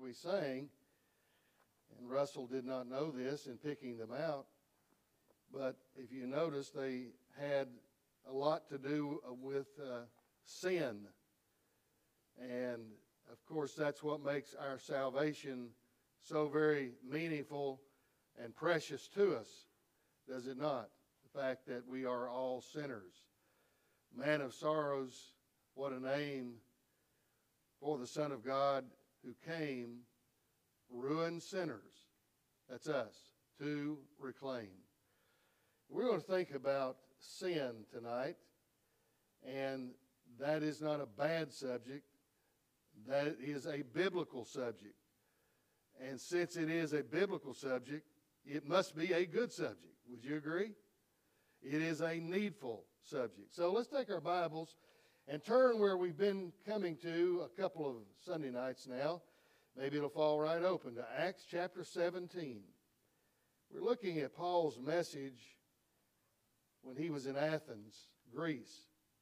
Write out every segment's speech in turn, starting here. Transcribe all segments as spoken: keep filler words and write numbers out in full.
we sang, and Russell did not know this in picking them out, but if you notice, they had a lot to do with uh, sin. And, of course, that's what makes our salvation so very meaningful and precious to us, does it not? The fact that we are all sinners. Man of sorrows, what a name for the Son of God who came, ruined sinners, that's us, to reclaim. We're going to think about sin tonight, and that is not a bad subject. That is a biblical subject. And since it is a biblical subject, it must be a good subject. Would you agree? It is a needful subject. So let's take our Bibles and turn where we've been coming to a couple of Sunday nights now. Maybe it'll fall right open to Acts chapter seventeen. We're looking at Paul's message when he was in Athens, Greece.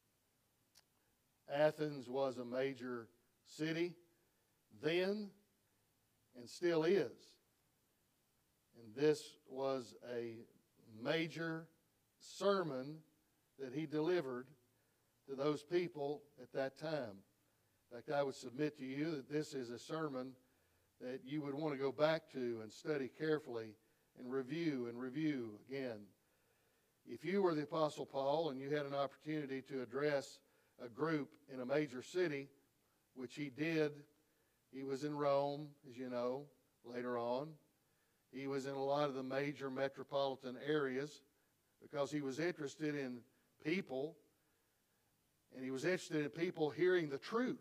Athens was a major city then and still is. And this was a major sermon that he delivered to those people at that time. In fact, I would submit to you that this is a sermon that you would want to go back to and study carefully and review and review again. If you were the Apostle Paul and you had an opportunity to address a group in a major city, which he did, he was in Rome, as you know, later on. He was in a lot of the major metropolitan areas because he was interested in people, and he was interested in people hearing the truth.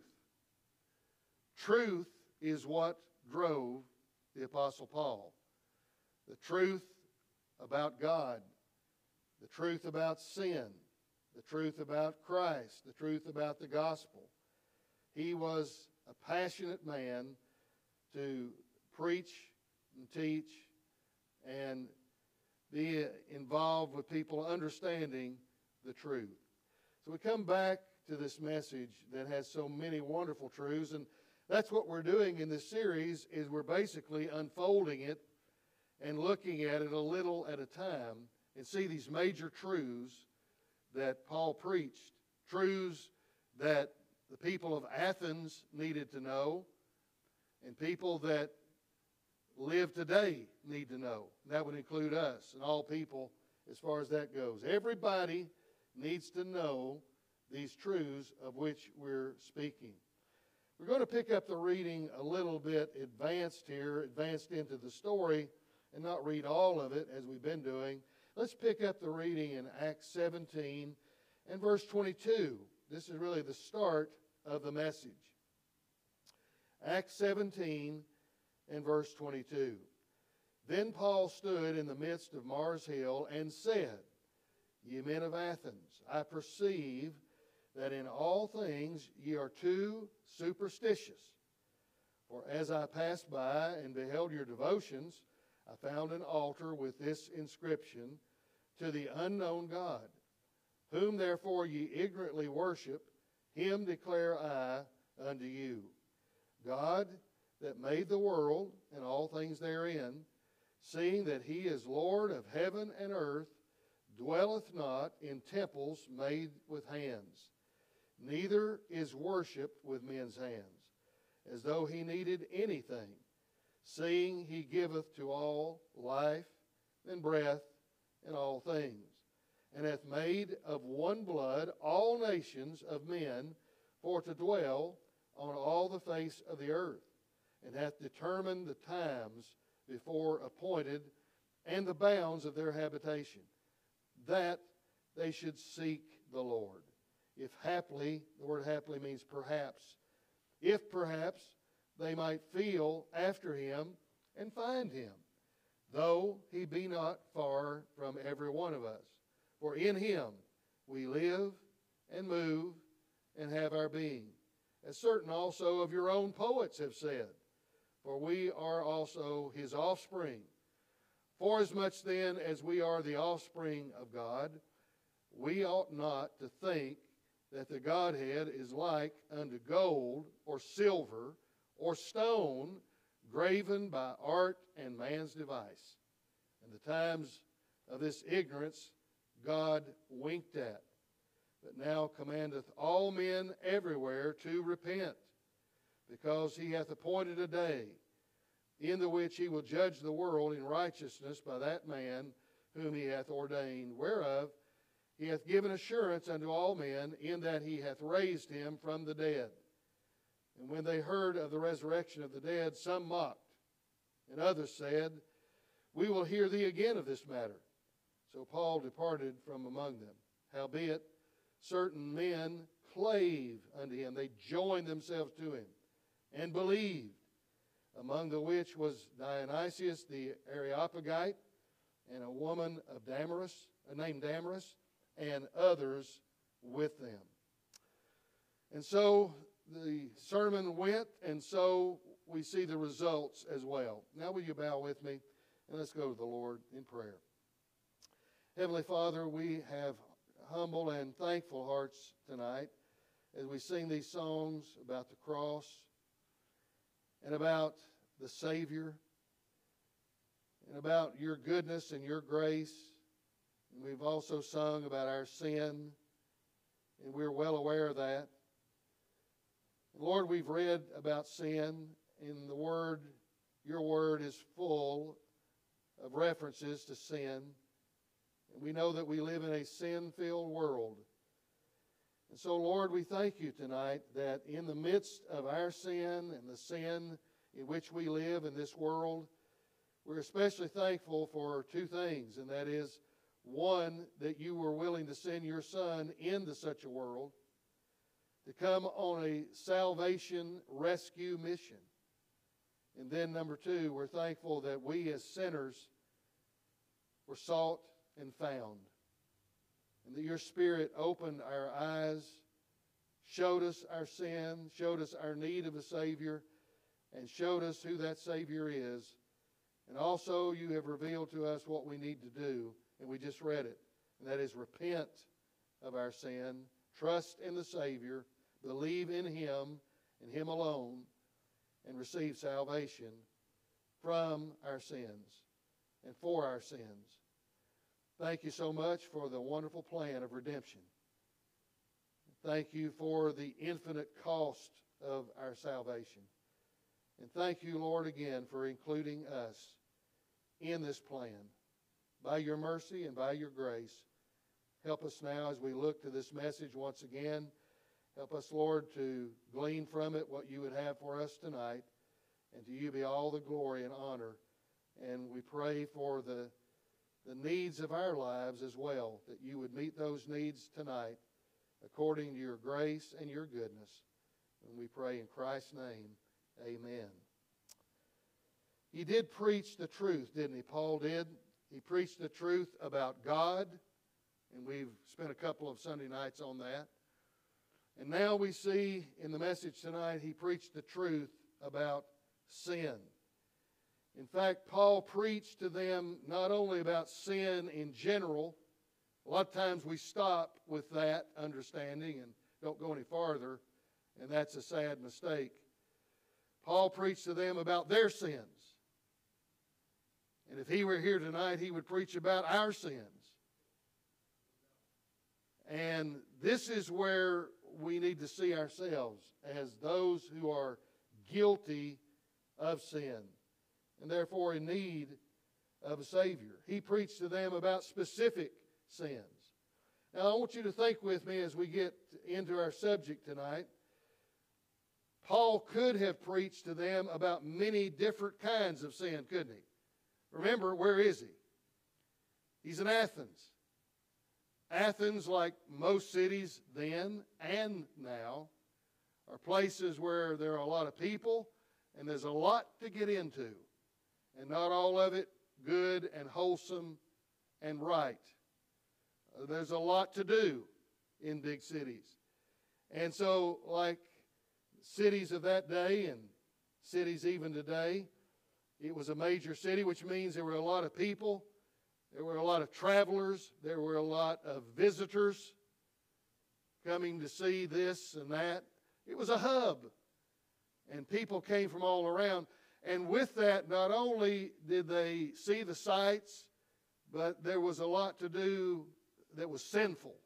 Truth is what drove the Apostle Paul. The truth about God, the truth about sin, the truth about Christ, the truth about the gospel. He was a passionate man to preach and teach and be involved with people understanding the truth. So we come back to this message that has so many wonderful truths, and that's what we're doing in this series, is we're basically unfolding it and looking at it a little at a time and see these major truths that Paul preached, truths that the people of Athens needed to know, and people that live today need to know. That would include us and all people as far as that goes. Everybody needs to know these truths of which we're speaking. We're going to pick up the reading a little bit advanced here, advanced into the story, and not read all of it as we've been doing. Let's pick up the reading in Acts seventeen and verse twenty-two. This is really the start of the message. Acts seventeen and verse twenty-two. Then Paul stood in the midst of Mars Hill and said, Ye men of Athens, I perceive that in all things ye are too superstitious. For as I passed by and beheld your devotions, I found an altar with this inscription, To the unknown God. Whom therefore ye ignorantly worship, him declare I unto you. God that made the world and all things therein, seeing that he is Lord of heaven and earth, dwelleth not in temples made with hands, neither is worshipped with men's hands, as though he needed anything, seeing he giveth to all life and breath and all things, and hath made of one blood all nations of men for to dwell on all the face of the earth, and hath determined the times before appointed and the bounds of their habitation, that they should seek the Lord. If haply, the word haply means perhaps, if perhaps they might feel after him and find him, though he be not far from every one of us. For in him we live and move and have our being, as certain also of your own poets have said, for we are also his offspring. Forasmuch then as we are the offspring of God, we ought not to think that the Godhead is like unto gold or silver or stone, graven by art and man's device. And the times of this ignorance God winked at, but now commandeth all men everywhere to repent, because he hath appointed a day in the which he will judge the world in righteousness by that man whom he hath ordained, whereof he hath given assurance unto all men, in that he hath raised him from the dead. And when they heard of the resurrection of the dead, some mocked, and others said, We will hear thee again of this matter. So Paul departed from among them. Howbeit, certain men clave unto him. They joined themselves to him, and believed, among the which was Dionysius the Areopagite, and a woman of Damaris, named Damaris, and others with them. And so the sermon went, and so we see the results as well. Now will you bow with me, and let's go to the Lord in prayer. Heavenly Father, we have humble and thankful hearts tonight as we sing these songs about the cross and about the Savior and about your goodness and your grace. And we've also sung about our sin, and we're well aware of that. Lord, we've read about sin, and the Word, your Word is full of references to sin. And we know that we live in a sin-filled world. And so, Lord, we thank you tonight that in the midst of our sin and the sin in which we live in this world, we're especially thankful for two things, and that is, one, that you were willing to send your Son into such a world to come on a salvation rescue mission. And then number two, we're thankful that we as sinners were sought and found, and that your Spirit opened our eyes, showed us our sin, showed us our need of a Savior, and showed us who that Savior is. And also you have revealed to us what we need to do, and we just read it, and that is repent of our sin, trust in the Savior, believe in him and him alone, and receive salvation from our sins and for our sins. Thank you so much for the wonderful plan of redemption. Thank you for the infinite cost of our salvation. And thank you, Lord, again for including us in this plan. By your mercy and by your grace, help us now as we look to this message once again. Help us, Lord, to glean from it what you would have for us tonight. And to you be all the glory and honor. And we pray for the, the needs of our lives as well, that you would meet those needs tonight according to your grace and your goodness. And we pray in Christ's name, amen. He did preach the truth, didn't he? Paul did. He preached the truth about God, and we've spent a couple of Sunday nights on that. And now we see in the message tonight, he preached the truth about sin. In fact, Paul preached to them not only about sin in general. A lot of times we stop with that understanding and don't go any farther, and that's a sad mistake. Paul preached to them about their sins. And if he were here tonight, he would preach about our sins. And this is where we need to see ourselves as those who are guilty of sin and therefore in need of a Savior. He preached to them about specific sins. Now, I want you to think with me as we get into our subject tonight. Paul could have preached to them about many different kinds of sin, couldn't he? Remember, where is he? He's in Athens. Athens, like most cities then and now, are places where there are a lot of people and there's a lot to get into. And not all of it good and wholesome and right. Uh, there's a lot to do in big cities. And so, like cities of that day and cities even today, it was a major city, which means there were a lot of people. There were a lot of travelers. There were a lot of visitors coming to see this and that. It was a hub. And people came from all around. And with that, not only did they see the sights, but there was a lot to do that was sinful.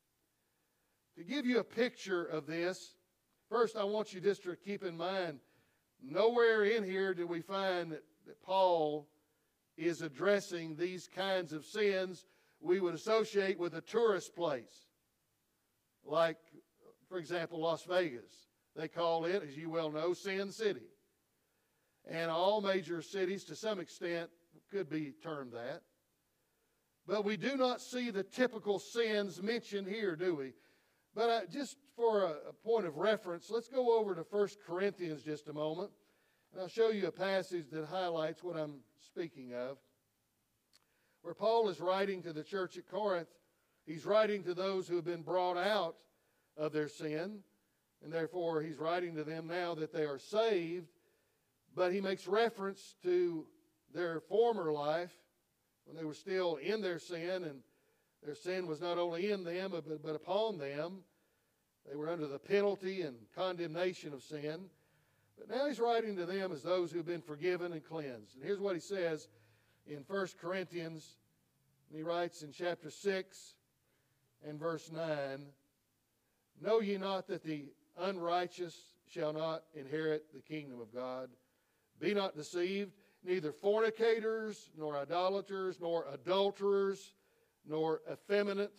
To give you a picture of this, first I want you just to keep in mind, nowhere in here do we find that, that Paul is addressing these kinds of sins we would associate with a tourist place. Like, for example, Las Vegas. They call it, as you well know, Sin City. And all major cities, to some extent, could be termed that. But we do not see the typical sins mentioned here, do we? But uh, just for a, a point of reference, let's go over to First Corinthians just a moment. And I'll show you a passage that highlights what I'm speaking of. Where Paul is writing to the church at Corinth, he's writing to those who have been brought out of their sin. And therefore, he's writing to them now that they are saved. But he makes reference to their former life when they were still in their sin, and their sin was not only in them, but, but upon them. They were under the penalty and condemnation of sin. But now he's writing to them as those who have been forgiven and cleansed. And here's what he says in First Corinthians. And he writes in chapter six and verse nine, "Know ye not that the unrighteous shall not inherit the kingdom of God? Be not deceived, neither fornicators, nor idolaters, nor adulterers, nor effeminate,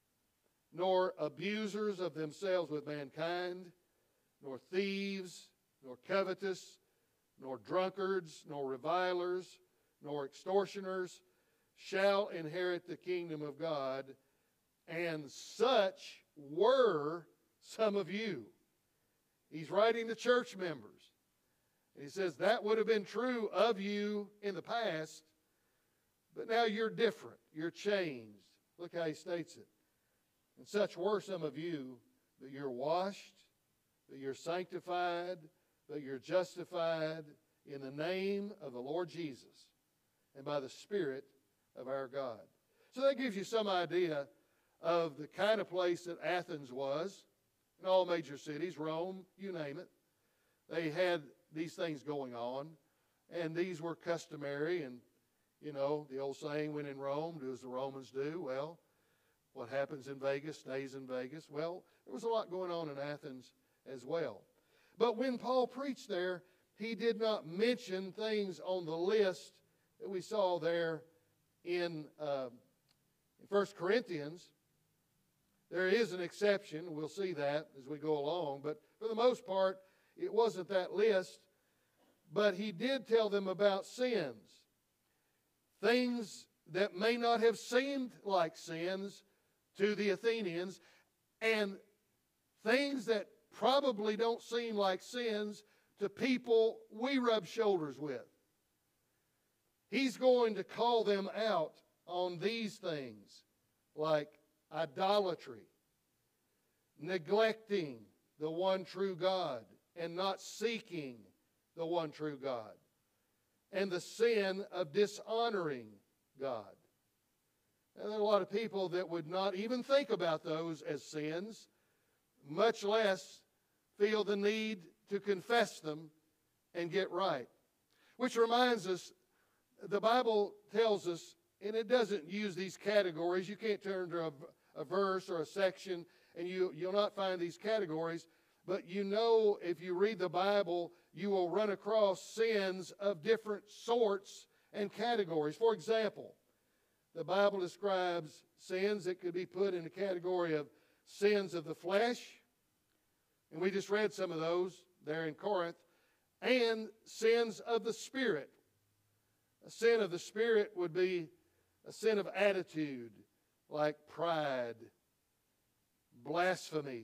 nor abusers of themselves with mankind, nor thieves, nor covetous, nor drunkards, nor revilers, nor extortioners shall inherit the kingdom of God. And such were some of you." He's writing to church members. And he says that would have been true of you in the past, but now you're different. You're changed. Look how he states it. "And such were some of you, but you're washed, but you're sanctified, but you're justified in the name of the Lord Jesus and by the Spirit of our God." So that gives you some idea of the kind of place that Athens was. In all major cities, Rome, you name it. They had these things going on, and these were customary. And, you know, the old saying, when in Rome, do as the Romans do. Well, what happens in Vegas stays in Vegas. Well, there was a lot going on in Athens as well. But when Paul preached there, he did not mention things on the list that we saw there in, uh, in First Corinthians. There is an exception. We'll see that as we go along. But for the most part, it wasn't that list. But he did tell them about sins. Things that may not have seemed like sins to the Athenians, and things that probably don't seem like sins to people we rub shoulders with. He's going to call them out on these things, like idolatry, neglecting the one true God and not seeking the one true God, and the sin of dishonoring God. And there are a lot of people that would not even think about those as sins, much less feel the need to confess them and get right. Which reminds us, the Bible tells us, and it doesn't use these categories. You can't turn to a, a verse or a section and you, you'll not find these categories. But you know, if you read the Bible, you will run across sins of different sorts and categories. For example, the Bible describes sins that could be put in the category of sins of the flesh. And we just read some of those there in Corinth. And sins of the Spirit. A sin of the Spirit would be a sin of attitude, like pride, blasphemy,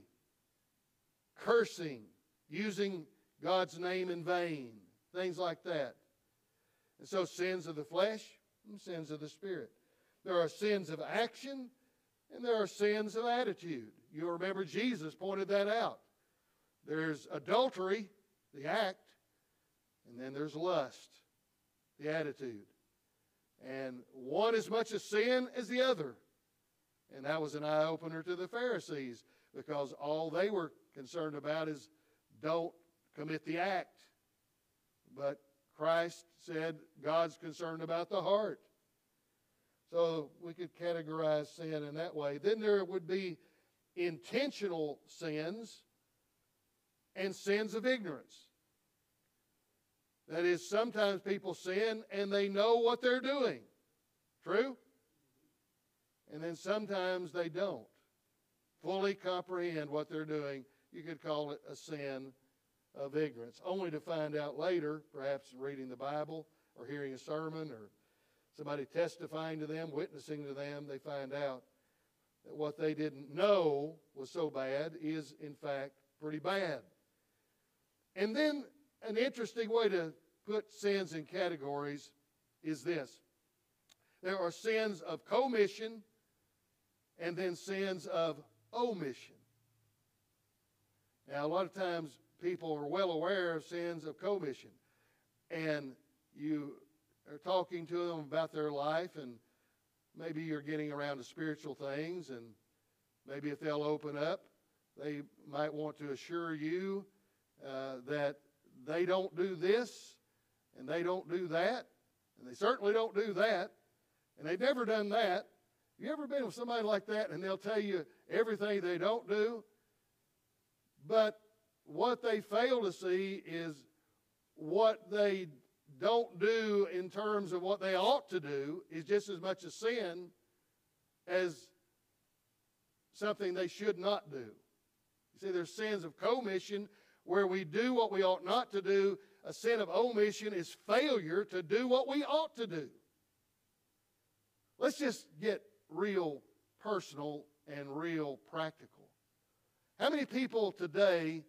cursing, using God's name in vain, things like that. And so sins of the flesh and sins of the Spirit. There are sins of action and there are sins of attitude. You'll remember Jesus pointed that out. There's adultery, the act, and then there's lust, the attitude. And one as much a sin as the other. And that was an eye-opener to the Pharisees, because all they were concerned about is don't commit the act, but Christ said God's concerned about the heart. So we could categorize sin in that way. Then there would be intentional sins and sins of ignorance. That is, sometimes people sin and they know what they're doing. True? And then sometimes they don't fully comprehend what they're doing. You could call it a sin of ignorance, only to find out later, perhaps reading the Bible or hearing a sermon or somebody testifying to them, witnessing to them, they find out that what they didn't know was so bad is, in fact, pretty bad. And then an interesting way to put sins in categories is this. There are sins of commission and then sins of omission. Now, a lot of times people are well aware of sins of commission, and you are talking to them about their life, and maybe you're getting around to spiritual things, and maybe if they'll open up, they might want to assure you uh, that they don't do this, and they don't do that, and they certainly don't do that, and they've never done that. You ever been with somebody like that, and they'll tell you everything they don't do? But what they fail to see is what they don't do in terms of what they ought to do is just as much a sin as something they should not do. You see, there's sins of commission where we do what we ought not to do. A sin of omission is failure to do what we ought to do. Let's just get real personal and real practical. How many people today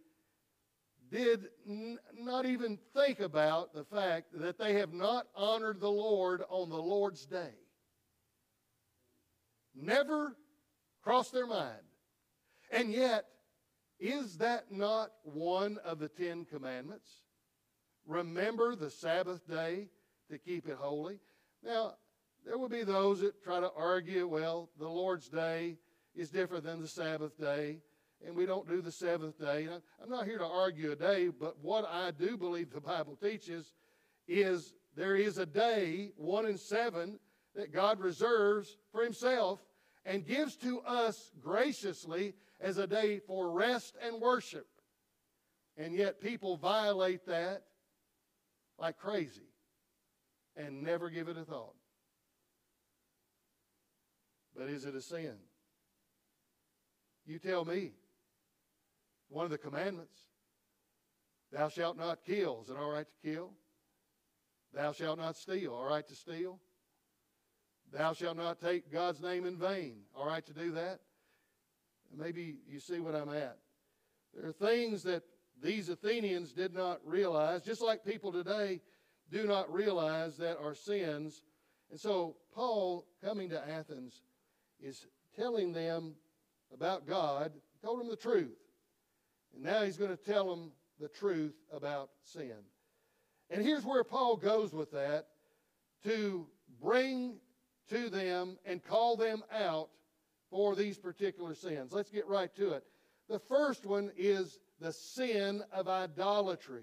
did n- not even think about the fact that they have not honored the Lord on the Lord's day? Never crossed their mind. And yet, is that not one of the Ten Commandments? Remember the Sabbath day to keep it holy. Now, there will be those that try to argue, well, the Lord's day is different than the Sabbath day, and we don't do the seventh day. I'm not here to argue a day, but what I do believe the Bible teaches is there is a day, one in seven, that God reserves for himself and gives to us graciously as a day for rest and worship. And yet people violate that like crazy and never give it a thought. But is it a sin? You tell me. One of the commandments, thou shalt not kill. Is it all right to kill? Thou shalt not steal. All right to steal? Thou shalt not take God's name in vain. All right to do that? Maybe you see what I'm at. There are things that these Athenians did not realize, just like people today do not realize that are sins. And so Paul, coming to Athens, is telling them about God. He told them the truth. And now he's going to tell them the truth about sin. And here's where Paul goes with that, to bring to them and call them out for these particular sins. Let's get right to it. The first one is the sin of idolatry.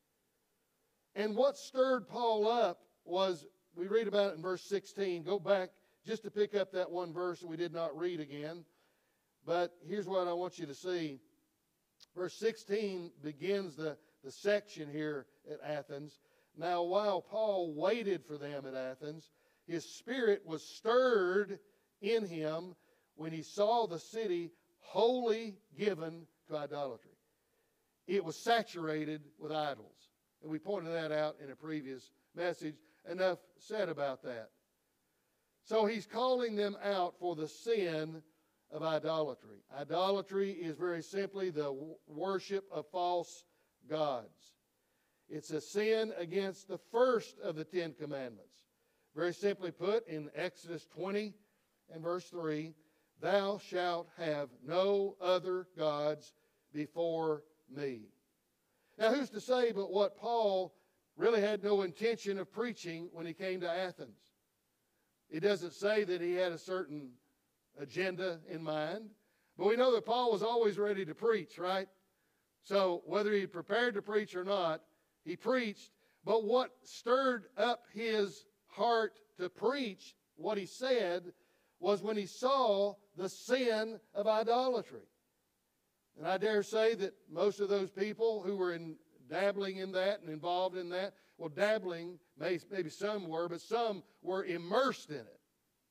And what stirred Paul up was, we read about it in verse sixteen. Go back just to pick up that one verse that we did not read again. But here's what I want you to see. Verse sixteen begins the, the section here at Athens. Now, while Paul waited for them at Athens, his spirit was stirred in him when he saw the city wholly given to idolatry. It was saturated with idols. And we pointed that out in a previous message. Enough said about that. So he's calling them out for the sin of idolatry. Idolatry is very simply the worship of false gods. It's a sin against the first of the Ten Commandments. Very simply put, in Exodus twenty and verse three, thou shalt have no other gods before me. Now, who's to say but what Paul really had no intention of preaching when he came to Athens? It doesn't say that he had a certain agenda in mind, but we know that Paul was always ready to preach, right? So whether he prepared to preach or not, he preached, But what stirred up his heart to preach what he said was when he saw the sin of idolatry. And I dare say that most of those people who were in, dabbling in that and involved in that, well, dabbling, maybe some were, but some were immersed in it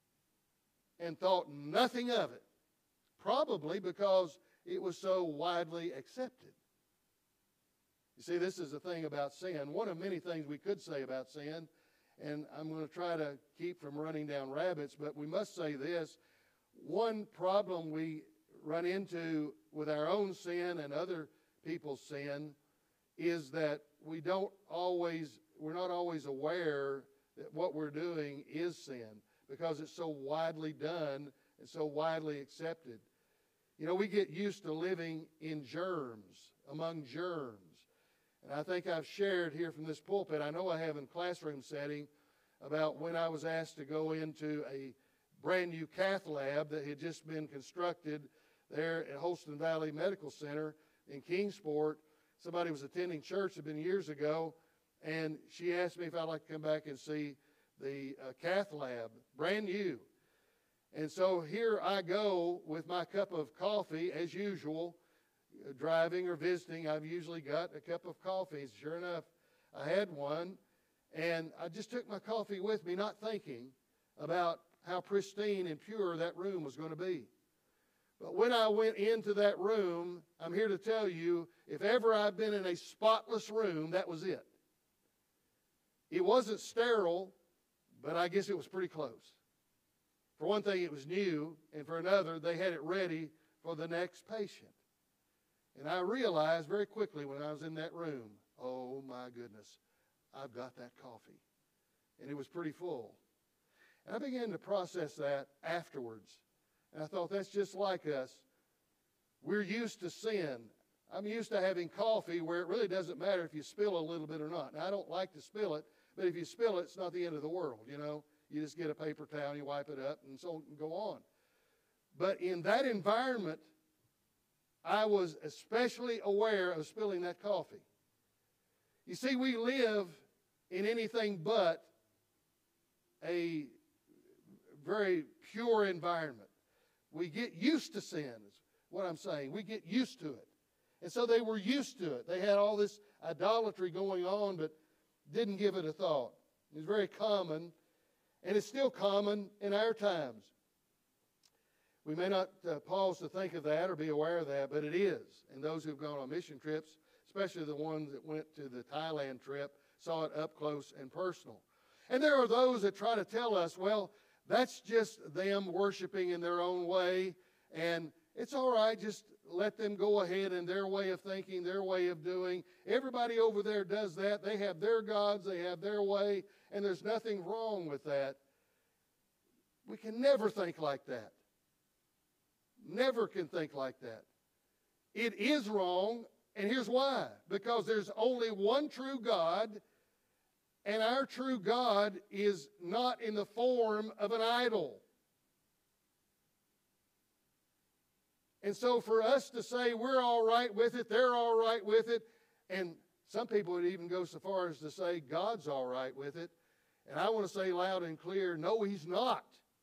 and thought nothing of it, probably because it was so widely accepted. You see, this is the thing about sin. One of many things we could say about sin, and I'm going to try to keep from running down rabbits, but we must say this. One problem we run into with our own sin and other people's sin is that we don't always, we're not always aware that what we're doing is sin because it's so widely done and so widely accepted. You know, we get used to living in germs, among germs. And I think I've shared here from this pulpit, I know I have in classroom setting, about when I was asked to go into a brand new cath lab that had just been constructed there at Holston Valley Medical Center in Kingsport. Somebody was attending church, it had been years ago, and she asked me if I'd like to come back and see the uh, cath lab, brand new. And so here I go with my cup of coffee, as usual, uh, driving or visiting. I've usually got a cup of coffee. Sure enough, I had one, and I just took my coffee with me, not thinking about how pristine and pure that room was going to be. But when I went into that room, I'm here to tell you, if ever I've been in a spotless room, that was it. It wasn't sterile, but I guess it was pretty close. For one thing, it was new, and for another, they had it ready for the next patient. And I realized very quickly when I was in that room, oh my goodness, I've got that coffee. And it was pretty full. And I began to process that afterwards. And I thought, that's just like us. We're used to sin. I'm used to having coffee where it really doesn't matter if you spill a little bit or not. Now, I don't like to spill it, but if you spill it, it's not the end of the world, you know. You just get a paper towel and you wipe it up and so and go on. But in that environment, I was especially aware of spilling that coffee. You see, we live in anything but a very pure environment. We get used to sin, is what I'm saying. We get used to it. And so they were used to it. They had all this idolatry going on, but didn't give it a thought. It was very common, and it's still common in our times. We may not uh, pause to think of that or be aware of that, but it is. And those who've gone on mission trips, especially the ones that went to the Thailand trip, saw it up close and personal. And there are those that try to tell us, well, that's just them worshiping in their own way, and it's all right, just let them go ahead in their way of thinking, their way of doing. Everybody over there does that. They have their gods, they have their way, and there's nothing wrong with that. We can never think like that. Never can think like that. It is wrong, and here's why. Because there's only one true God, and our true God is not in the form of an idol. And so for us to say we're all right with it, they're all right with it, and some people would even go so far as to say God's all right with it, and I want to say loud and clear, no, He's not.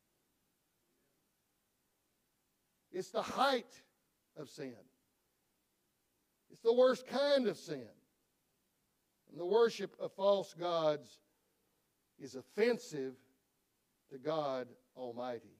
It's the height of sin. It's the worst kind of sin. And the worship of false gods is offensive to God Almighty.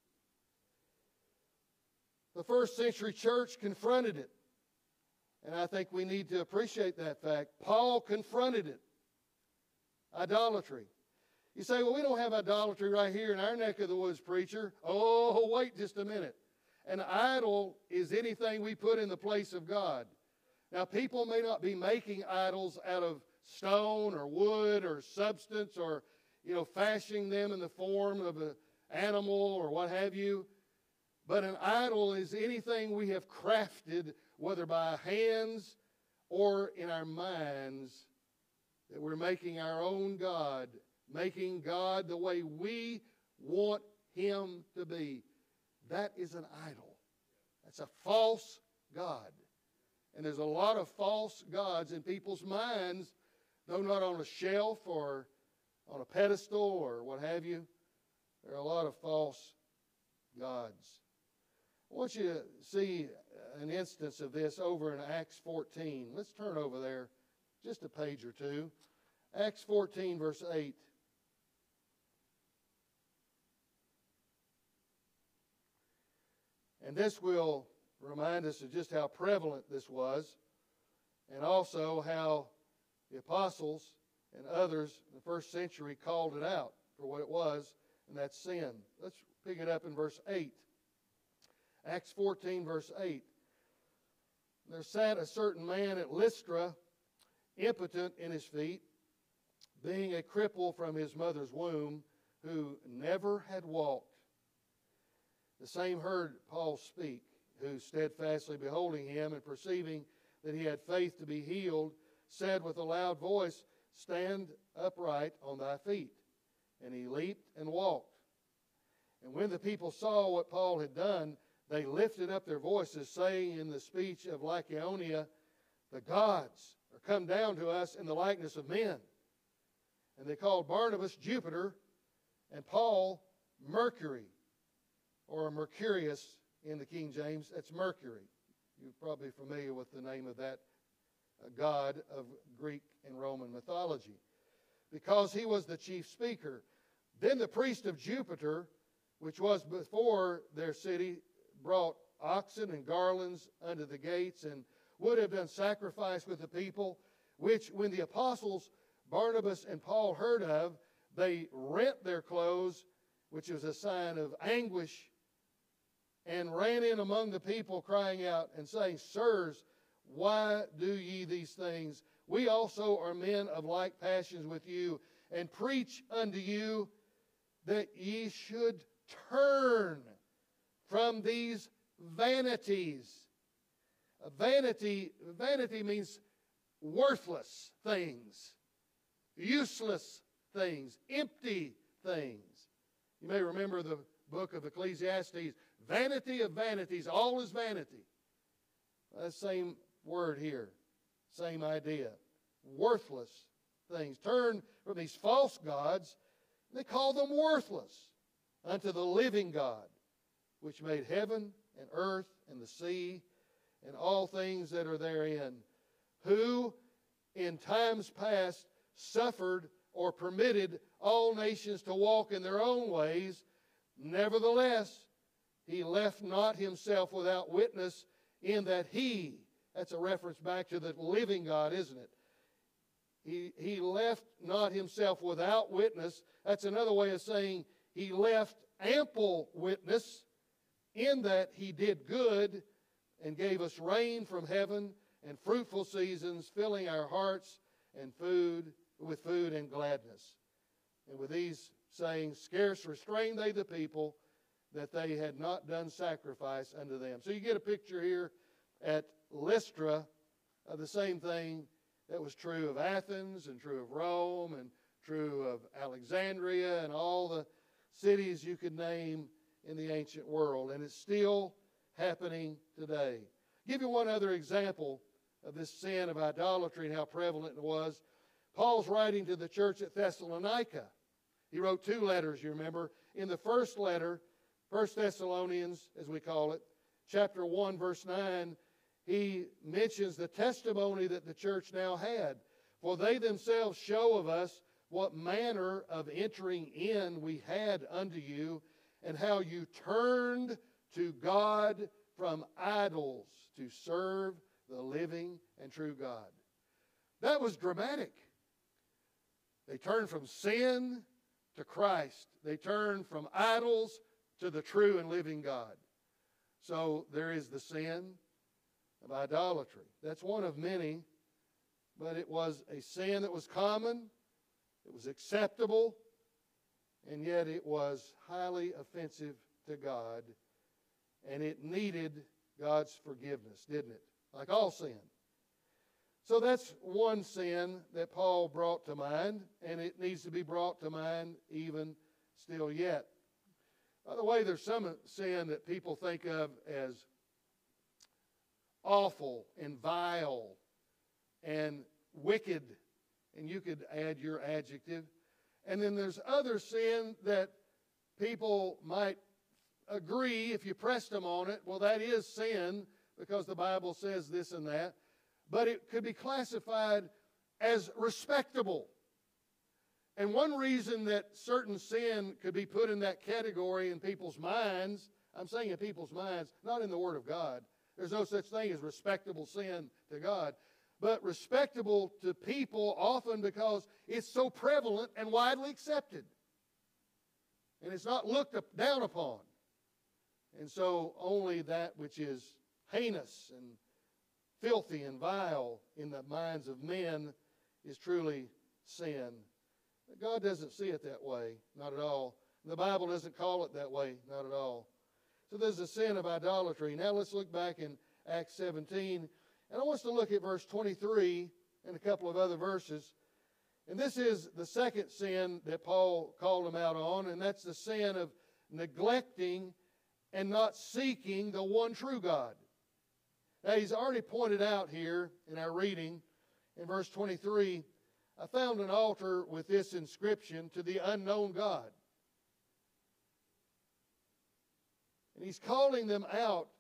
The first century church confronted it. And I think we need to appreciate that fact. Paul confronted it. Idolatry. You say, well, we don't have idolatry right here in our neck of the woods, preacher. Oh, wait just a minute. An idol is anything we put in the place of God. Now, people may not be making idols out of stone or wood or substance or, you know, fashioning them in the form of an animal or what have you. But an idol is anything we have crafted, whether by hands or in our minds, that we're making our own God, making God the way we want Him to be. That is an idol. That's a false God. And there's a lot of false gods in people's minds though not on a shelf or on a pedestal or what have you. There are a lot of false gods. I want you to see an instance of this over in Acts fourteen. Let's turn over there just a page or two. Acts fourteen, verse eight. And this will remind us of just how prevalent this was, and also how the apostles and others in the first century called it out for what it was, and that's sin. Let's pick it up in verse eight. Acts fourteen, verse eight. There sat a certain man at Lystra, impotent in his feet, being a cripple from his mother's womb, who never had walked. The same heard Paul speak, who steadfastly beholding him and perceiving that he had faith to be healed, said with a loud voice, Stand upright on thy feet. And he leaped and walked. And when the people saw what Paul had done, they lifted up their voices, saying in the speech of Lycaonia, The gods are come down to us in the likeness of men. And they called Barnabas Jupiter, and Paul Mercury, or Mercurius in the King James. That's Mercury. You're probably familiar with the name of that uh, god of Greek and Roman mythology, because he was the chief speaker. Then the priest of Jupiter, which was before their city, brought oxen and garlands unto the gates, and would have done sacrifice with the people, which when the apostles Barnabas and Paul heard of, they rent their clothes, which is a sign of anguish, and ran in among the people, crying out and saying, Sirs, why do ye these things? We also are men of like passions with you, and preach unto you that ye should turn from these vanities. A vanity, vanity means worthless things, useless things, empty things. You may remember the book of Ecclesiastes, vanity of vanities, all is vanity. That same word here, same idea. Worthless things. Turn from these false gods, they call them worthless, unto the living God, which made heaven and earth and the sea and all things that are therein, who in times past suffered or permitted all nations to walk in their own ways. Nevertheless, he left not himself without witness, in that he, that's a reference back to the living God, isn't it? He, he left not himself without witness. That's another way of saying he left ample witness, in that he did good and gave us rain from heaven and fruitful seasons, filling our hearts and food with food and gladness. And with these sayings, scarce restrained they the people, that they had not done sacrifice unto them. So you get a picture here at Lystra of the same thing that was true of Athens and true of Rome and true of Alexandria and all the cities you could name in the ancient world. And it's still happening today. I'll give you one other example of this sin of idolatry and how prevalent it was. Paul's writing to the church at Thessalonica. He wrote two letters, you remember. In the first letter, First Thessalonians, as we call it, chapter one, verse nine, he mentions the testimony that the church now had. For they themselves show of us what manner of entering in we had unto you, and how you turned to God from idols to serve the living and true God. That was dramatic. They turned from sin to Christ. They turned from idols to the true and living God. So there is the sin of idolatry. That's one of many, but it was a sin that was common, it was acceptable, and yet it was highly offensive to God, and it needed God's forgiveness, didn't it? Like all sin. So that's one sin that Paul brought to mind, and it needs to be brought to mind even still yet. By the way, there's some sin that people think of as awful and vile and wicked and you could add your adjective. And then there's other sin that people might agree, if you pressed them on it, well, that is sin because the Bible says this and that. But it could be classified as respectable. And one reason that certain sin could be put in that category in people's minds, I'm saying in people's minds, not in the Word of God. There's no such thing as respectable sin to God. But respectable to people often because it's so prevalent and widely accepted. And it's not looked up, down upon. And so only that which is heinous and filthy and vile in the minds of men is truly sin. But God doesn't see it that way, not at all. The Bible doesn't call it that way, not at all. So there's the sin of idolatry. Now let's look back in Acts seventeen. And I want us to look at verse twenty-three and a couple of other verses. And this is the second sin that Paul called them out on, and that's the sin of neglecting and not seeking the one true God. Now, he's already pointed out here in our reading, in verse twenty-three, I found an altar with this inscription, to the unknown God. And he's calling them out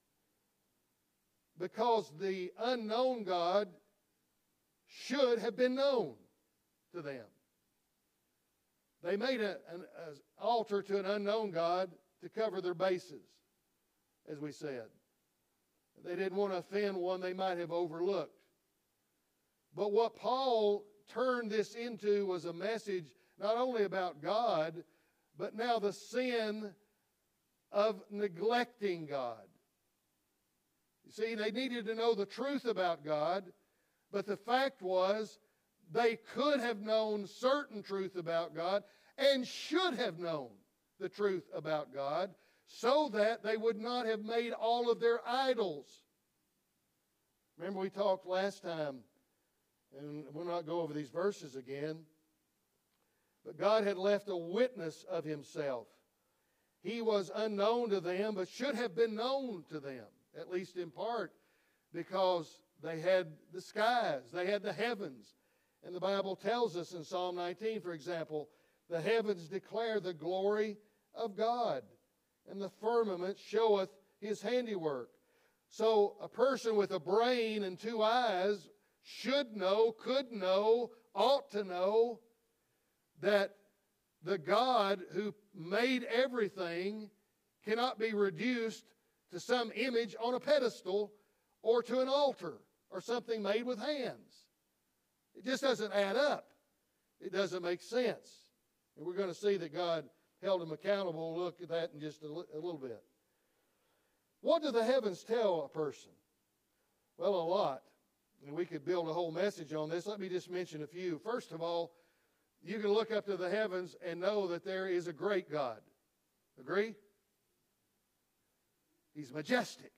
because the unknown God should have been known to them. They made a, an a altar to an unknown God to cover their bases, as we said. They didn't want to offend one they might have overlooked. But what Paul turned this into was a message not only about God, but now the sin of neglecting God. You see, they needed to know the truth about God, but the fact was they could have known certain truth about God and should have known the truth about God so that they would not have made all of their idols. Remember we talked last time, and we'll not go over these verses again, but God had left a witness of himself. He was unknown to them, but should have been known to them, at least in part, because they had the skies, they had the heavens. And the Bible tells us in Psalm nineteen, for example, the heavens declare the glory of God, and the firmament showeth his handiwork. So a person with a brain and two eyes should know, could know, ought to know that the God who made everything cannot be reduced to some image on a pedestal or to an altar or something made with hands. It just doesn't add up. It doesn't make sense. And we're going to see that God held him accountable. We'll look at that in just a, li- a little bit. What do the heavens tell a person? Well, a lot. And we could build a whole message on this. Let me just mention a few. First of all, you can look up to the heavens and know that there is a great God. Agree? He's majestic.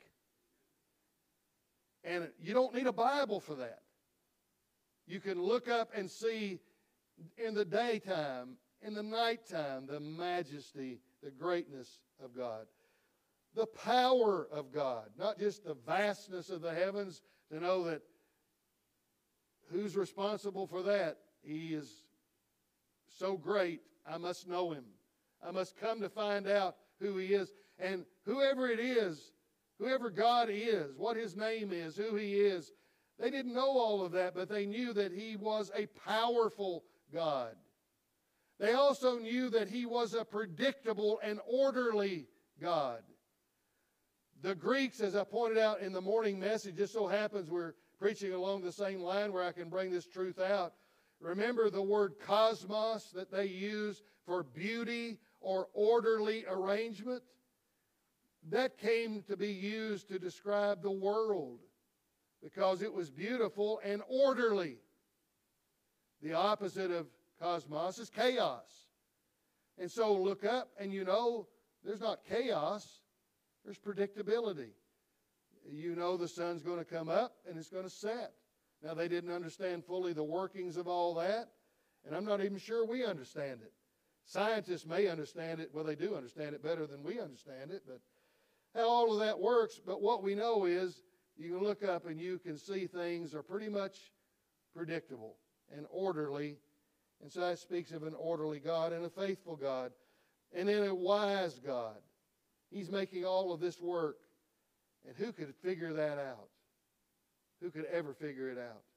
And you don't need a Bible for that. You can look up and see in the daytime, in the nighttime, the majesty, the greatness of God. The power of God, not just the vastness of the heavens, to know that who's responsible for that? He is so great, I must know him. I must come to find out who he is. And whoever it is, whoever God is, what his name is, who he is, they didn't know all of that, but they knew that he was a powerful God. They also knew that he was a predictable and orderly God. The Greeks, as I pointed out in the morning message, just so happens we're preaching along the same line where I can bring this truth out. Remember the word cosmos that they use for beauty or orderly arrangement? That came to be used to describe the world because it was beautiful and orderly. The opposite of cosmos is chaos. And so look up and you know there's not chaos, there's predictability. You know the sun's going to come up and it's going to set. Now, they didn't understand fully the workings of all that, and I'm not even sure we understand it. Scientists may understand it. Well, they do understand it better than we understand it, but how all of that works. But what we know is you can look up and you can see things are pretty much predictable. and orderly. And so that speaks of an orderly God and a faithful God. And then a wise God. He's making all of this work. And who could figure that out? Who could ever figure it out?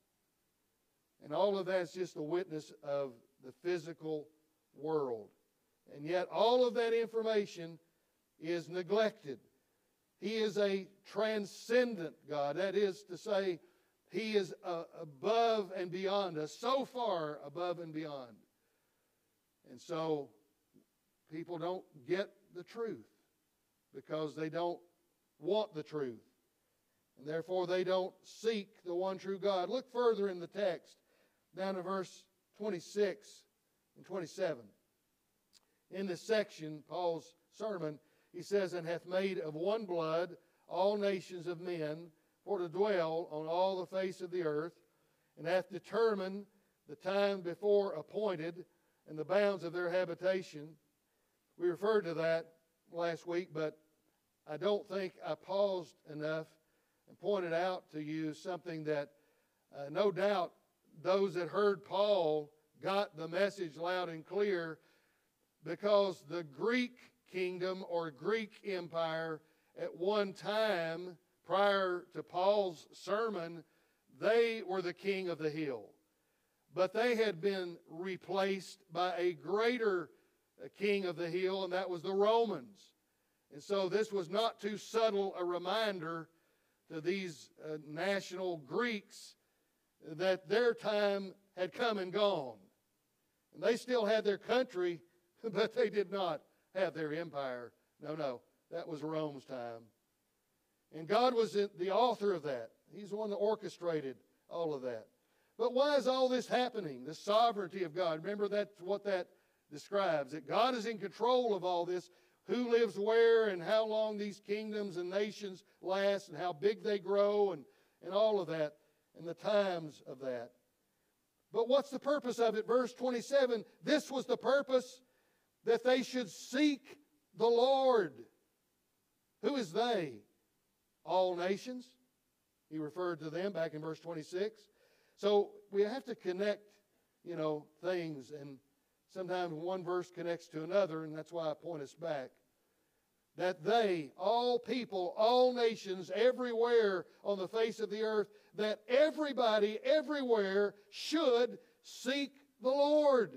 And all of that's just a witness of the physical world. And yet all of that information is neglected. He is a transcendent God. That is to say, He is uh, above and beyond us, so far above and beyond. And so people don't get the truth because they don't want the truth. And therefore they don't seek the one true God. Look further in the text, down to verse twenty-six and twenty-seven. In this section, Paul's sermon, he says, "And hath made of one blood all nations of men, for to dwell on all the face of the earth, and hath determined the time before appointed, and the bounds of their habitation." We referred to that last week, but I don't think I paused enough and pointed out to you something that uh, no doubt those that heard Paul got the message loud and clear, because the Greek kingdom or Greek empire at one time prior to Paul's sermon, they were the king of the hill. But they had been replaced by a greater king of the hill, and that was the Romans. And so this was not too subtle a reminder to these uh, national Greeks that their time had come and gone. And they still had their country, but they did not have their empire. No, no, that was Rome's time. And God was the author of that. He's the one that orchestrated all of that. But why is all this happening? The sovereignty of God. Remember, that's what that describes. That God is in control of all this. Who lives where and how long these kingdoms and nations last and how big they grow and, and all of that and the times of that. But what's the purpose of it? Verse twenty-seven, this was the purpose, that they should seek the Lord. Who is they? All nations. He referred to them back in verse twenty-six. So we have to connect, you know, things, and sometimes one verse connects to another, and that's why I point us back. That they, all people, all nations, everywhere on the face of the earth, that everybody, everywhere should seek the Lord,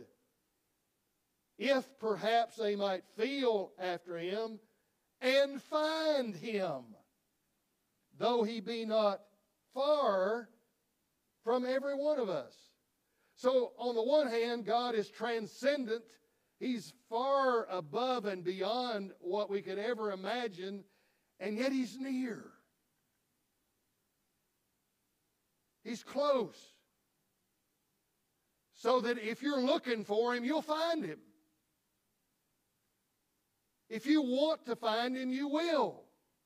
if perhaps they might feel after Him and find Him, though He be not far from every one of us. So on the one hand, God is transcendent. He's far above and beyond what we could ever imagine, and yet He's near. He's close. So that if you're looking for Him, you'll find Him. If you want to find Him, you will.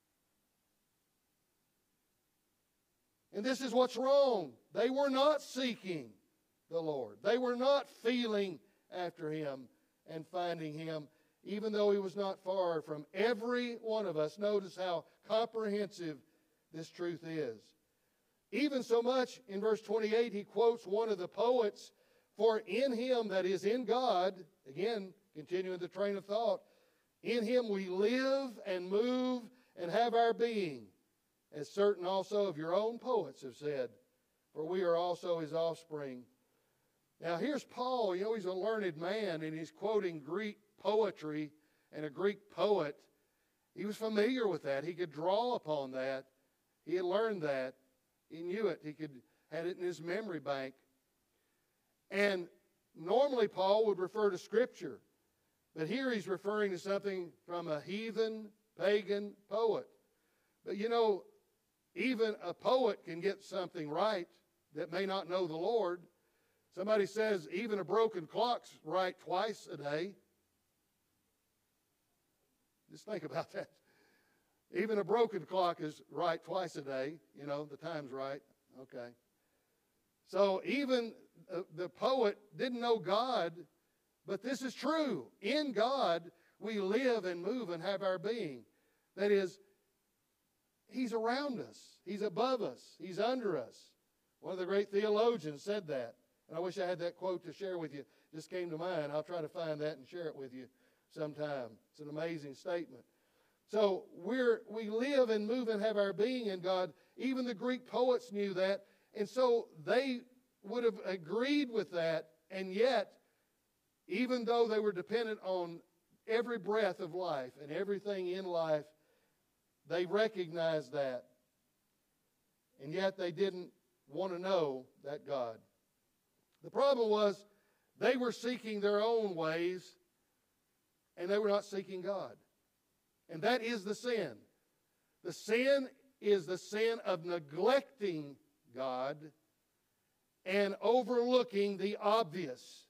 And this is what's wrong. They were not seeking the Lord. They were not feeling after Him and finding Him, even though He was not far from every one of us. Notice how comprehensive this truth is. Even so much, in verse twenty-eight, he quotes one of the poets, "For in Him," that is in God, again, continuing the train of thought, "in Him we live and move and have our being," as certain also of your own poets have said, "for we are also His offspring." Now here's Paul, you know, he's a learned man, and he's quoting Greek poetry and a Greek poet. He was familiar with that. He could draw upon that. He had learned that. He knew it. He could had it in his memory bank. And normally Paul would refer to Scripture, but here he's referring to something from a heathen, pagan poet. But you know, even a poet can get something right that may not know the Lord. Somebody says even a broken clock's right twice a day. Just think about that. Even a broken clock is right twice a day. You know, the time's right. Okay. So even uh, the poet didn't know God, but this is true. In God, we live and move and have our being. That is, He's around us. He's above us. He's under us. One of the great theologians said that. And I wish I had that quote to share with you. Just came to mind. I'll try to find that and share it with you sometime. It's an amazing statement. So we're, we live and move and have our being in God. Even the Greek poets knew that. And so they would have agreed with that. And yet, even though they were dependent on every breath of life and everything in life, they recognized that. And yet they didn't want to know that God. The problem was they were seeking their own ways and they were not seeking God. And that is the sin. The sin is the sin of neglecting God and overlooking the obvious.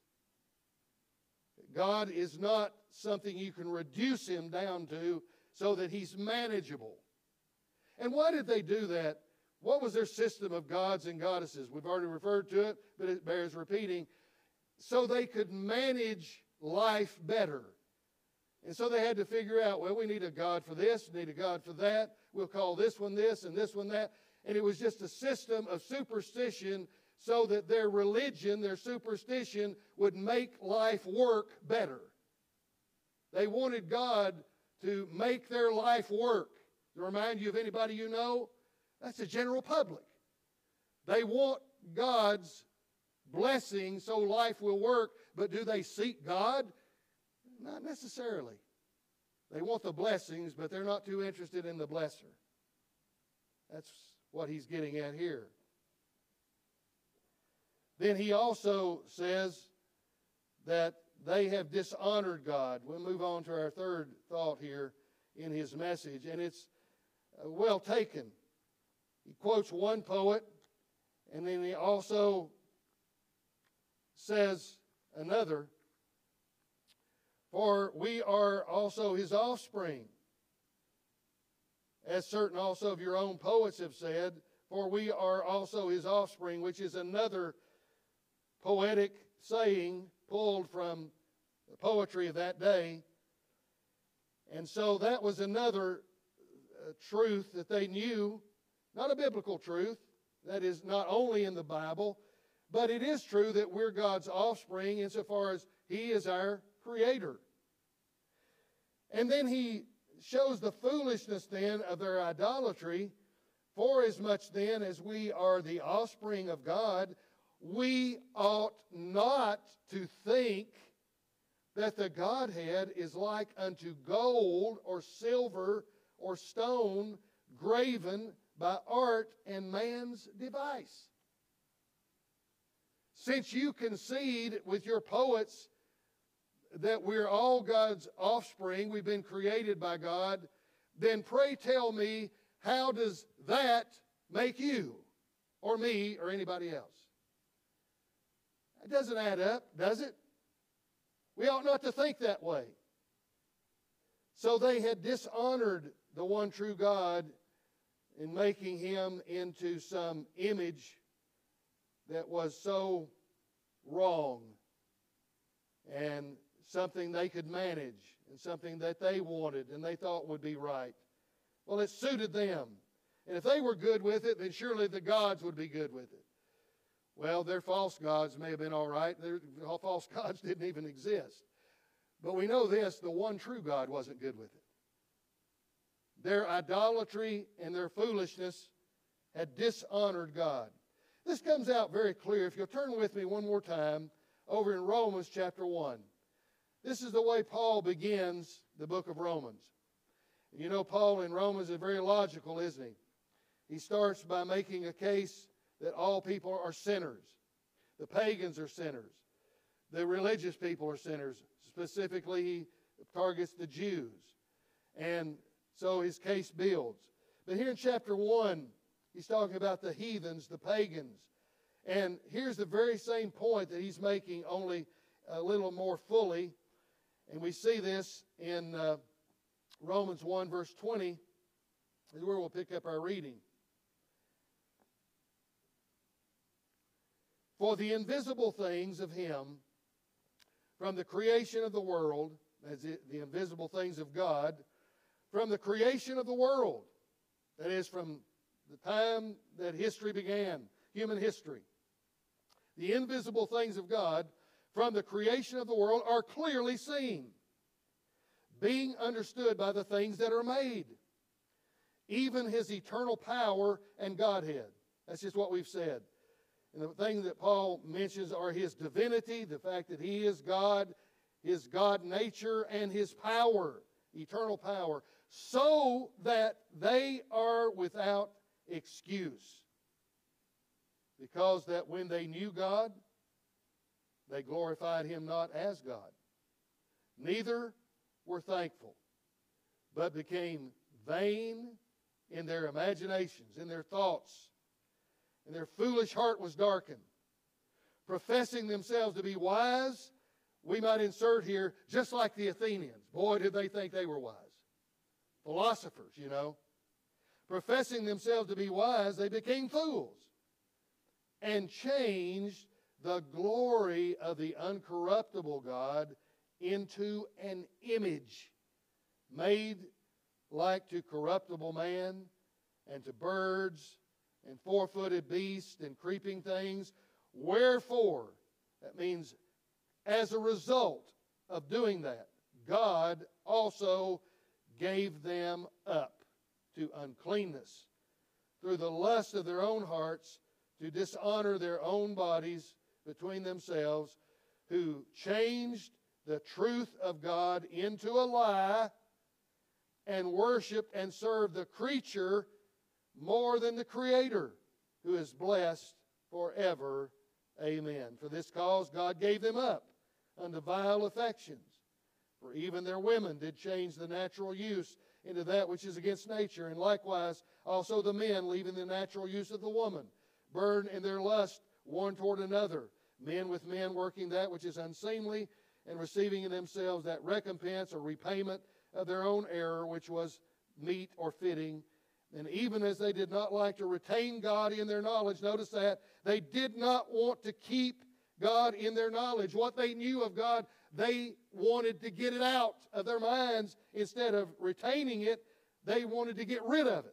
God is not something you can reduce him down to so that he's manageable. And why did they do that? What was their system of gods and goddesses? We've already referred to it, but it bears repeating. So they could manage life better. And so they had to figure out, well, we need a god for this, we need a god for that. We'll call this one this and this one that. And it was just a system of superstition so that their religion, their superstition, would make life work better. They wanted God to make their life work. To remind you of anybody you know, that's the general public. They want God's blessing so life will work, but do they seek God? Not necessarily. They want the blessings, but they're not too interested in the blesser. That's what he's getting at here. Then he also says that they have dishonored God. We'll move on to our third thought here in his message, and it's uh, well taken. He quotes one poet, and then he also says another, for we are also his offspring. As certain also of your own poets have said, for we are also his offspring, which is another poetic saying pulled from the poetry of that day. And so that was another uh, truth that they knew, not a biblical truth, that is not only in the Bible, but it is true that we're God's offspring insofar as he is our creator. And then he shows the foolishness then of their idolatry. For as much then as we are the offspring of God, we ought not to think that the Godhead is like unto gold or silver or stone graven by art and man's device. Since you concede with your poets that we're all God's offspring, we've been created by God, then pray tell me, how does that make you or me or anybody else? It doesn't add up, does it? We ought not to think that way. So they had dishonored the one true God in making him into some image that was so wrong and something they could manage and something that they wanted and they thought would be right. Well, it suited them. And if they were good with it, then surely the gods would be good with it. Well, their false gods may have been all right. Their false gods didn't even exist. But we know this, the one true God wasn't good with it. Their idolatry and their foolishness had dishonored God. This comes out very clear. If you'll turn with me one more time over in Romans chapter one. This is the way Paul begins the book of Romans. You know, Paul in Romans is very logical, isn't he? He starts by making a case that all people are sinners. The pagans are sinners. The religious people are sinners. Specifically, he targets the Jews. And so his case builds. But here in chapter one, he's talking about the heathens, the pagans. And here's the very same point that he's making, only a little more fully. And we see this in uh, Romans one, verse twenty, is where we'll pick up our reading. For the invisible things of him, from the creation of the world, as it, the invisible things of God, from the creation of the world, that is, from the time that history began, human history. the invisible things of God, from the creation of the world, are clearly seen, being understood by the things that are made, even his eternal power and Godhead. That's just what we've said. And the things that Paul mentions are his divinity, the fact that he is God, his God nature, and his power, eternal power, so that they are without excuse. Because that when they knew God, they glorified him not as God. Neither were thankful, but became vain in their imaginations, in their thoughts, and their foolish heart was darkened. Professing themselves to be wise, we might insert here, just like the Athenians. Boy, did they think they were wise. Philosophers, you know. Professing themselves to be wise, they became fools and changed the glory of the uncorruptible God into an image made like to corruptible man and to birds and four-footed beasts and creeping things. Wherefore, that means as a result of doing that, God also gave them up to uncleanness through the lust of their own hearts, to dishonor their own bodies between themselves, who changed the truth of God into a lie and worshiped and served the creature more than the Creator, who is blessed forever. Amen. For this cause God gave them up unto vile affections. For even their women did change the natural use into that which is against nature. And likewise also the men, leaving the natural use of the woman, burn in their lust one toward another. Men with men working that which is unseemly, and receiving in themselves that recompense or repayment of their own error, which was meet or fitting. And even as they did not like to retain God in their knowledge, notice that, they did not want to keep God in their knowledge. What they knew of God, they wanted to get it out of their minds. Instead of retaining it, they wanted to get rid of it.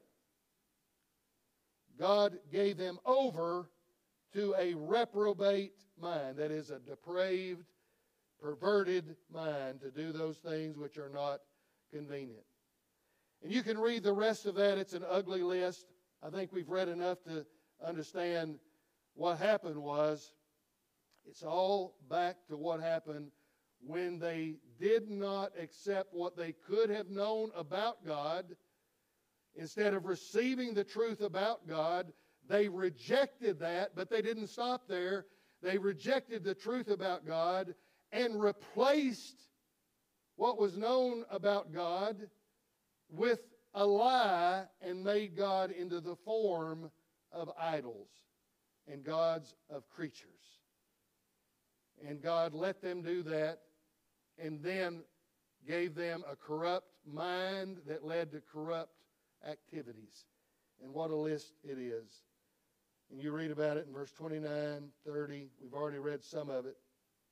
God gave them over to a reprobate mind, that is, a depraved, perverted mind, to do those things which are not convenient. And you can read the rest of that. It's an ugly list. I think we've read enough to understand what happened was, it's all back to what happened when they did not accept what they could have known about God. Instead of receiving the truth about God, they rejected that, but they didn't stop there. They rejected the truth about God and replaced what was known about God with a lie and made God into the form of idols and gods of creatures. And God let them do that and then gave them a corrupt mind that led to corrupt activities. And what a list it is. And you read about it in verse twenty-nine, thirty. We've already read some of it.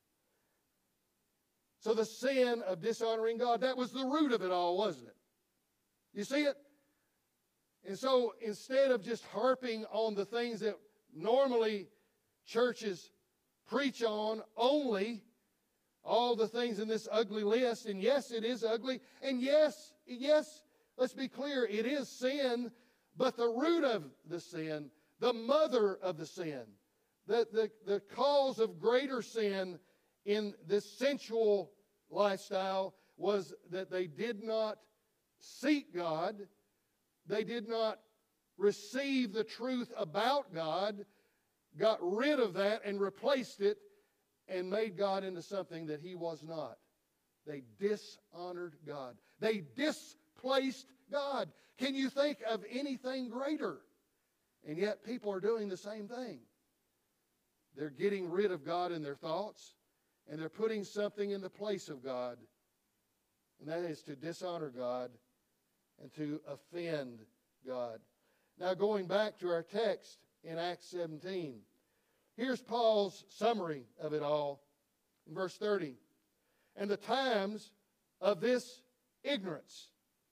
So the sin of dishonoring God, that was the root of it all, wasn't it? You see it? And so instead of just harping on the things that normally churches preach on only, all the things in this ugly list, and yes, it is ugly, and yes, yes, let's be clear, it is sin, but the root of the sin, the mother of the sin, the, the, the cause of greater sin in this sensual lifestyle was that they did not seek God, they did not receive the truth about God, got rid of that and replaced it and made God into something that He was not. They dishonored God. They displaced God. Can you think of anything greater? And yet people are doing the same thing. They're getting rid of God in their thoughts, and they're putting something in the place of God, and that is to dishonor God and to offend God. Now going back to our text in Acts seventeen, here's Paul's summary of it all in verse thirty. And the times of this ignorance.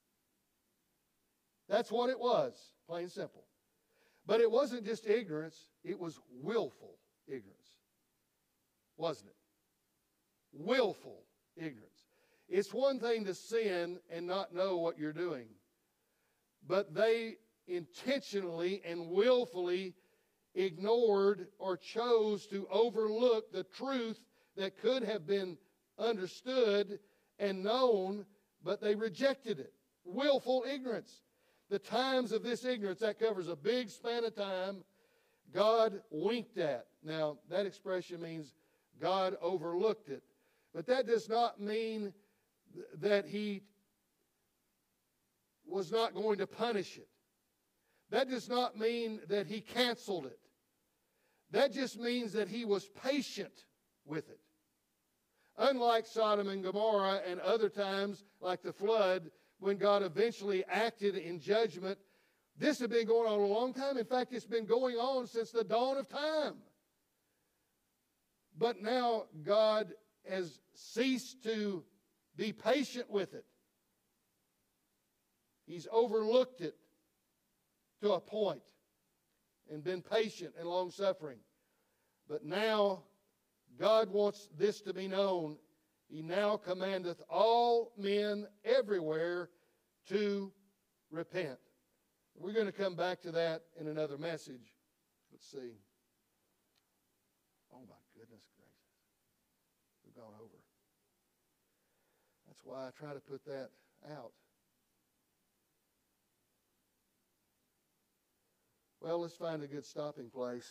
That's what it was, plain and simple. But it wasn't just ignorance, it was willful ignorance. wasn't it? Willful ignorance. It's one thing to sin and not know what you're doing, but they intentionally and willfully ignored or chose to overlook the truth that could have been understood and known, but they rejected it. Willful ignorance. The times of this ignorance, that covers a big span of time, God winked at. Now, that expression means God overlooked it. But that does not mean th- that He was not going to punish it. That does not mean that He canceled it. That just means that He was patient with it. Unlike Sodom and Gomorrah and other times like the flood, when God eventually acted in judgment, this had been going on a long time. In fact, it's been going on since the dawn of time. But now God has ceased to be patient with it. He's overlooked it to a point and been patient and long-suffering. But now God wants this to be known. He now commandeth all men everywhere to repent. We're going to come back to that in another message. Let's see. Oh my goodness gracious. We've gone over. That's why I try to put that out. Well, let's find a good stopping place.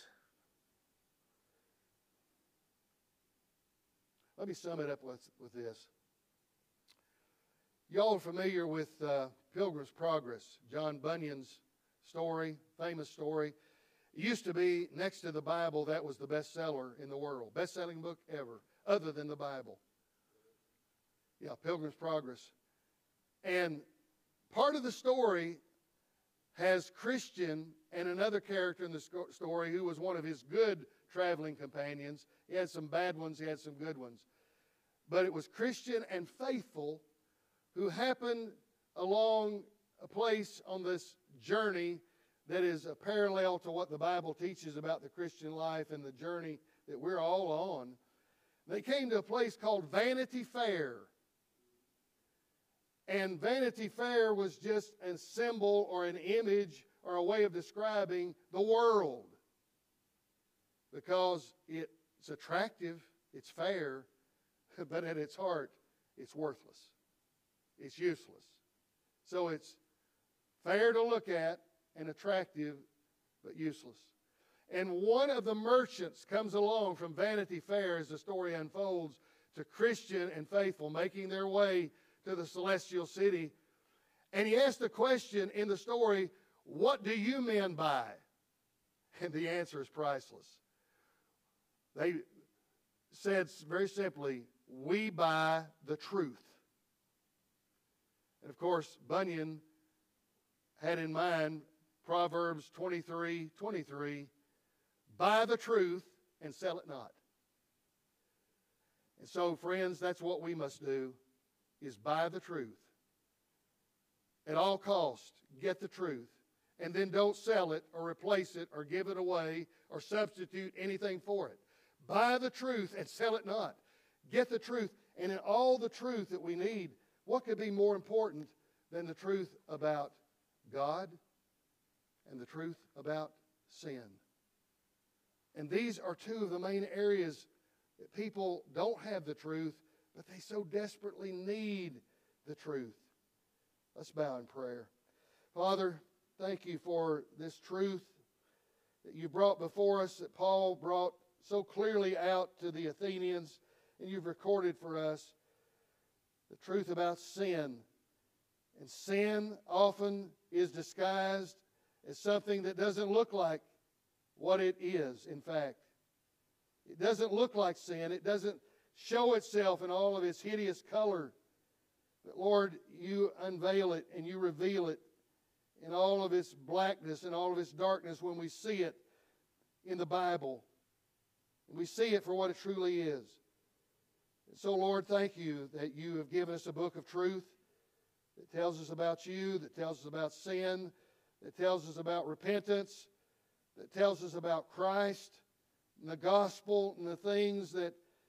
Let me sum it up with, with this. Y'all are familiar with uh, Pilgrim's Progress, John Bunyan's story, famous story. It used to be next to the Bible, that was the bestseller in the world. Best-selling book ever, other than the Bible. Yeah, Pilgrim's Progress. And part of the story has Christian and another character in the story who was one of his good traveling companions. He had some bad ones, he had some good ones. But it was Christian and Faithful who happened along a place on this journey that is a parallel to what the Bible teaches about the Christian life and the journey that we're all on. They came to a place called Vanity Fair. And Vanity Fair was just a symbol or an image or a way of describing the world. Because it's attractive, it's fair, but at its heart, it's worthless. It's useless. So it's fair to look at and attractive, but useless. And one of the merchants comes along from Vanity Fair as the story unfolds to Christian and Faithful making their way to the celestial city. And he asked the question in the story, what do you men buy? And the answer is priceless. They said very simply, we buy the truth. And of course, Bunyan had in mind Proverbs twenty-three twenty-three, buy the truth and sell it not. And so, friends, that's what we must do, is buy the truth. At all costs, get the truth. And then don't sell it or replace it or give it away or substitute anything for it. Buy the truth and sell it not. Get the truth. And in all the truth that we need, what could be more important than the truth about God and the truth about sin? And these are two of the main areas that people don't have the truth, but they so desperately need the truth. Let's bow in prayer. Father, thank you for this truth that you brought before us, that Paul brought so clearly out to the Athenians, and you've recorded for us the truth about sin. And sin often is disguised as something that doesn't look like what it is, in fact. It doesn't look like sin. It doesn't show itself in all of its hideous color. But Lord, you unveil it and you reveal it in all of its blackness and all of its darkness when we see it in the Bible. And we see it for what it truly is. And so, Lord, thank you that you have given us a book of truth that tells us about you, that tells us about sin, that tells us about repentance, that tells us about Christ and the gospel and the things that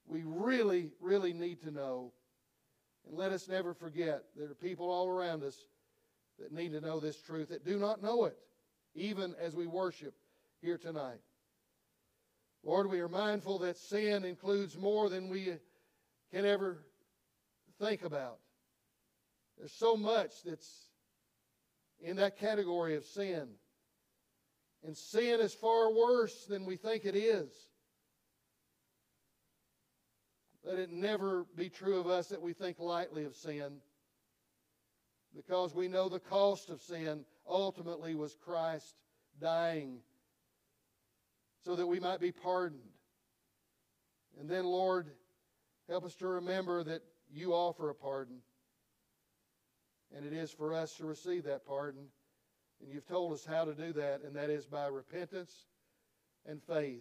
we really, really need to know. And let us never forget there are people all around us that need to know this truth, that do not know it, even as we worship here tonight. Lord, we are mindful that sin includes more than we can ever think about. There's so much that's in that category of sin. And sin is far worse than we think it is. Let it never be true of us that we think lightly of sin, because we know the cost of sin ultimately was Christ dying so that we might be pardoned. And then, Lord, help us to remember that you offer a pardon. And it is for us to receive that pardon. And you've told us how to do that, and that is by repentance and faith.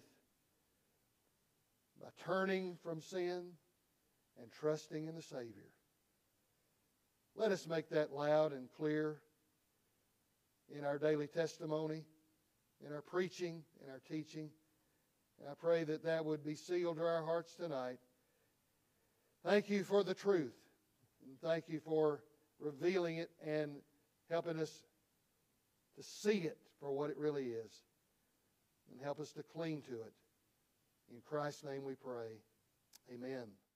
By turning from sin and trusting in the Savior. Let us make that loud and clear in our daily testimony, in our preaching, in our teaching. And I pray that that would be sealed to our hearts tonight. Thank you for the truth. And thank you for revealing it and helping us to see it for what it really is. And help us to cling to it. In Christ's name we pray. Amen.